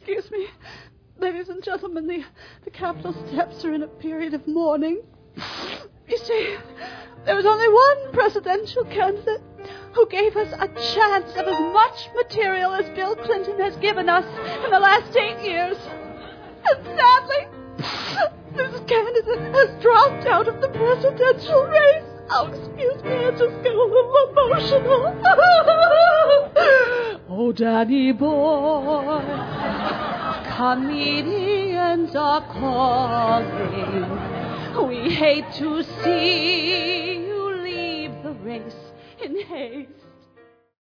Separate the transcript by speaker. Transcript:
Speaker 1: Excuse me. Ladies and gentlemen, the Capitol steps are in a period of mourning. You see, there was only one presidential candidate who gave us a chance of as much material as Bill Clinton has given us in the last 8 years. And sadly, this candidate has dropped out of the presidential race. Oh, excuse me, I just get a little emotional. Oh, Danny boy, comedians are calling. We hate to see